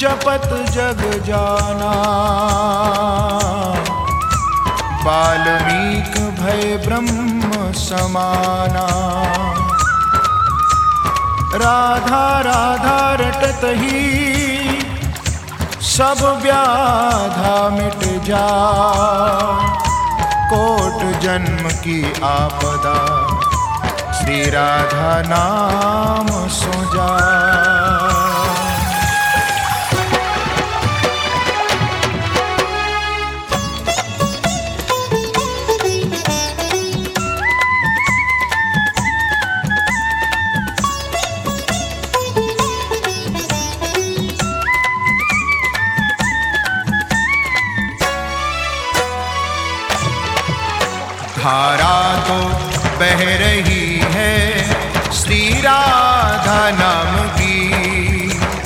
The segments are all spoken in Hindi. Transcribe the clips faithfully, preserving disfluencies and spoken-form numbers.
जपत जग जाना, वाल्मीक भय ब्रह्म समाना। राधा राधा रटत ही सब व्याधा मिट जा, कोट जन्म की आपदा श्री राधा नाम सो जा। धारा तो बह रही है श्री राधा नाम की,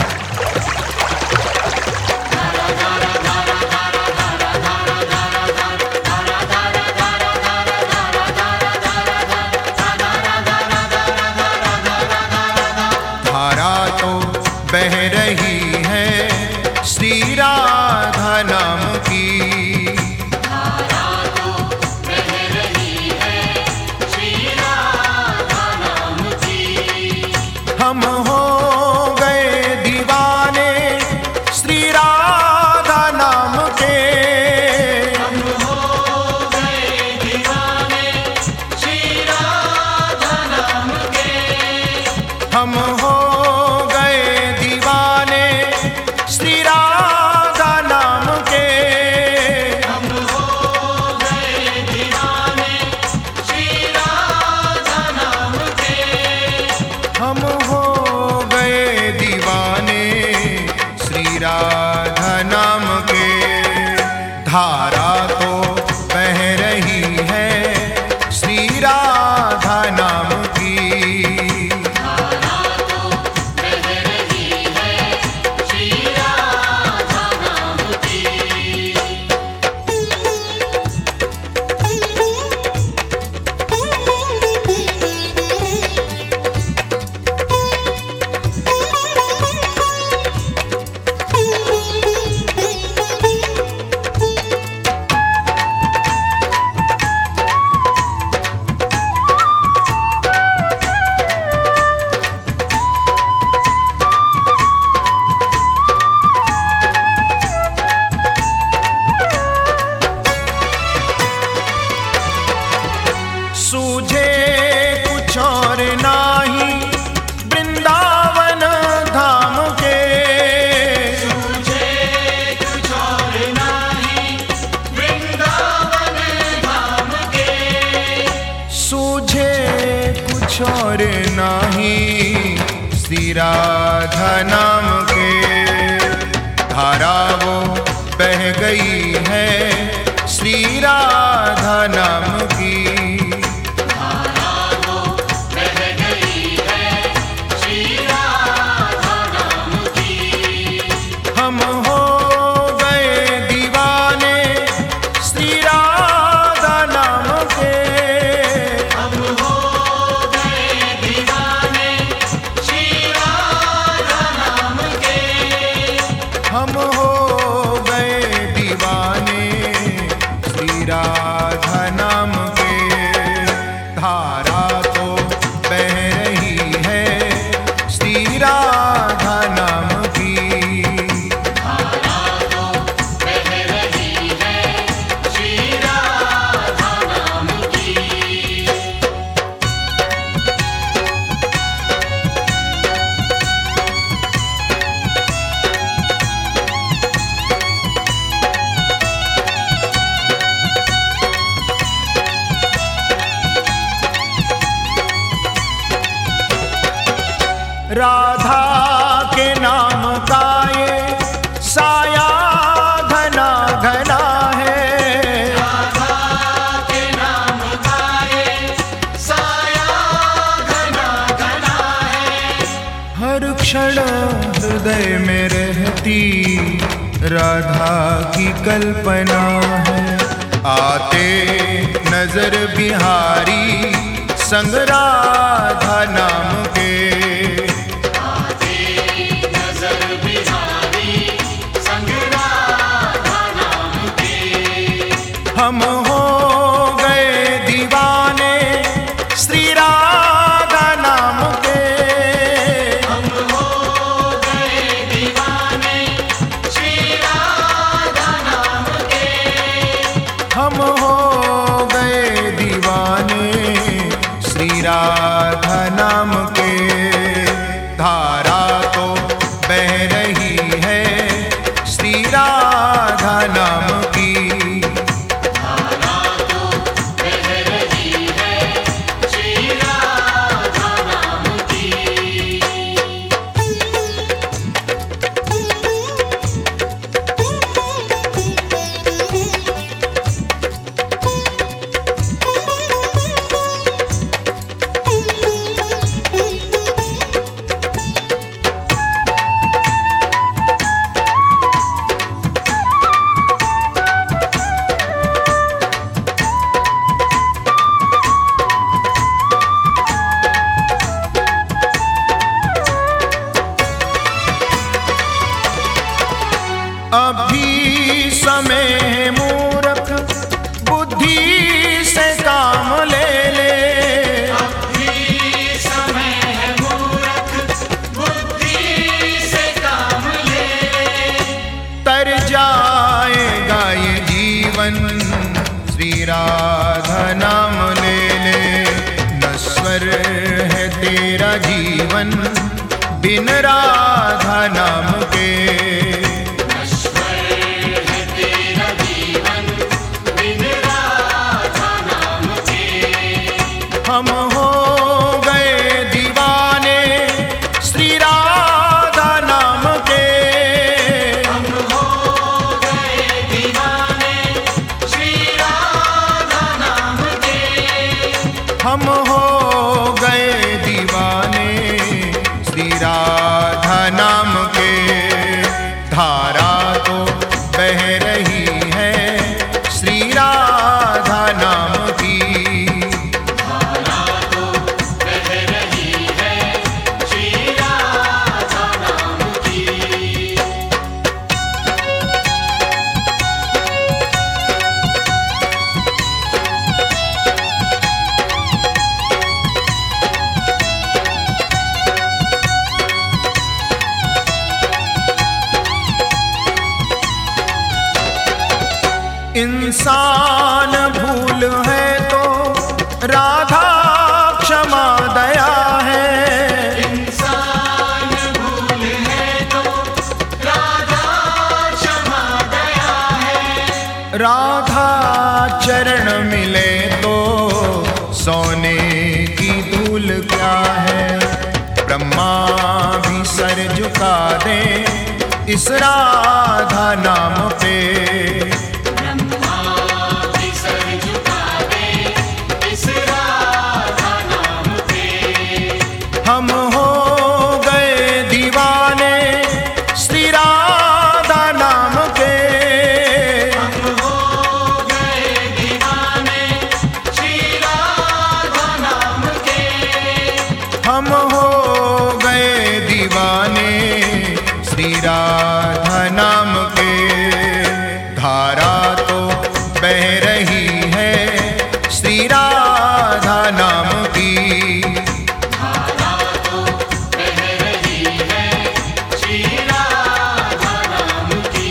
धारा तो बह रही है श्री राधा नाम की। हम हो गए दीवाने श्री राधा नाम के, हम हो गए दीवाने श्री राधा नाम के, हम हो गए दीवाने श्री राधा नाम के, हम हो गए दीवाने श्री राधा नाम के, हम हो गए दीवाने श्री राधा नाम के। धारा तो बह रही है श्री राधा नाम की, धारा तो बह रही है श्री राधा नाम की। सूझे कुछ और नाही वृंदावन धाम के, तुझे कुछ और नहीं वृंदावन धाम के, सूझे कुछ और नाही श्री राधा नाम के। धारा वो बह गई है श्री राधा नाम की, हम हो गए दीवाने श्री राधा नाम के, हम हो गए दीवाने श्री राधा नाम के, हम हो गए दीवाने श्री राधा नाम के। धारा तो बह रही है श्री राधा नाम की, धारा तो बह रही है श्री राधा नाम की। राधा के नाम का ये साया घना घना है, राधा के नाम का ये साया घना घना है, हर क्षण हृदय में रहती राधा की कल्पना है। आते नजर बिहारी संग राधा नाम के, आते नजर बिहारी हम हो गए दीवाने श्री राधा नाम के। हम हो गए दीवाने श्री राधा नाम के। हम हो गए दीवाने श्री राधा नाम के। धारा तो बह रही है श्री राधा नाम की। धारा तो बह रही है श्री राधा नाम की। अभी समय है मूर्ख बुद्धि से काम ले ले। अभी समय है मूर्ख बुद्धि से काम ले। तर जाएगा ये जीवन श्री राधा नाम ले ले। नश्वर है तेरा जीवन बिन राधा नाम के। नश्वर है तेरा जीवन बिन राधा नाम के। हम हो गए दीवाने श्री राधा नाम के। हम हो गए दीवाने श्री राधा नाम के। हम हो गए दीवाने श्री राधा नाम के। धारा तो बह रही है श्री राधा नाम की। धारा तो बह रही है श्री राधा नाम की। इंसान भूल है तो राधा क्षमा दया है। इंसान भूल है तो राधा क्षमा दया है। राधा चरण मिले तो सोने की धूल क्या है। ब्रह्मा भी सर झुका दे इस राधा नाम पे। ब्रह्मा भी सर झुका दे इस राधा नाम पे। हम हो गए दीवाने श्री राधा नाम के। हम हो गए दीवाने श्री राधा नाम के। हम हो गए दीवाने श्री राधा नाम के। धारा तो बह रही है श्री राधा नाम की। धारा तो बह रही है श्री राधा नाम की।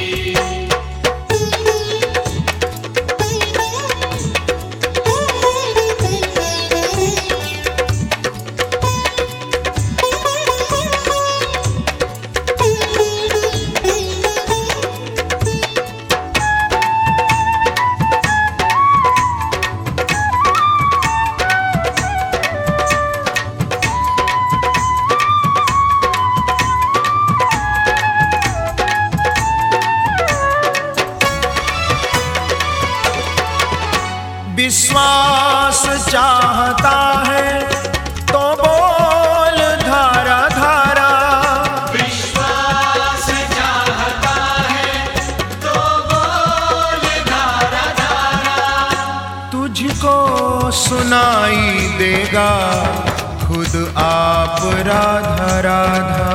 विश्वास चाहता है तो बोल धारा धारा। विश्वास चाहता है तो बोल धारा धारा। तुझको सुनाई देगा खुद आप राधा राधा।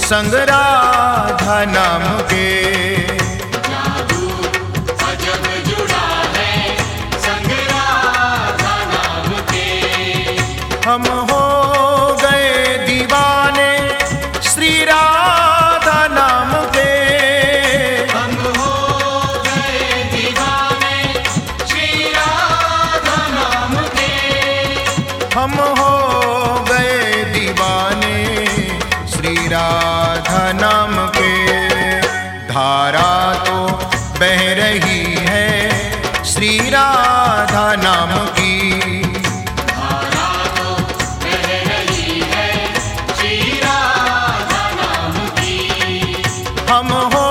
संग राधा नाम के। जादू अजब जुड़ा है संग राधा नाम के। हम हो गए दीवाने श्री राधा नाम के। हम हो गए दीवाने श्री राधा नाम के। हम हो गए दीवाने श्री राधा नाम के। धारा तो बह रही है श्री राधा नाम की। धारा तो बह रही है श्री राधा नाम की। हम हो